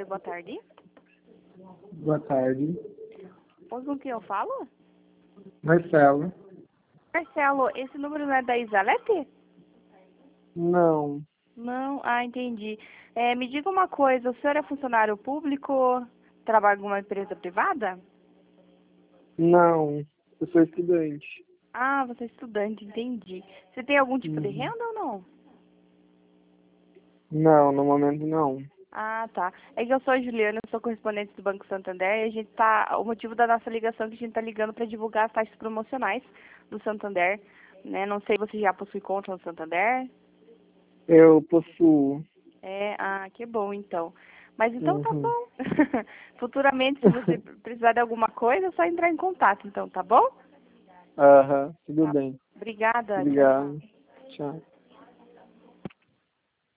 Oi, boa tarde. Boa tarde. Oi, com quem eu falo? Marcelo. Marcelo, esse número não é da Isalete? Não, Não, entendi. Me diga uma coisa, o senhor é funcionário público? Trabalha em alguma empresa privada? não. Eu sou estudante. Ah, você é estudante, entendi. Você tem algum tipo de Uhum. renda ou não? Não, no momento não. Ah, tá. É que eu sou a Juliana, eu sou correspondente do Banco Santander e a gente tá. O motivo da nossa ligação é que a gente tá ligando para divulgar as taxas promocionais do Santander, né? Não sei se você já possui conta no Santander. Eu possuo. Que bom então. Mas então tá Uhum. bom. Futuramente, se você precisar de alguma coisa, é só entrar em contato, então, tá bom? Aham, tudo Tá. bem. Obrigada, tchau, tchau. Obrigado. Tchau.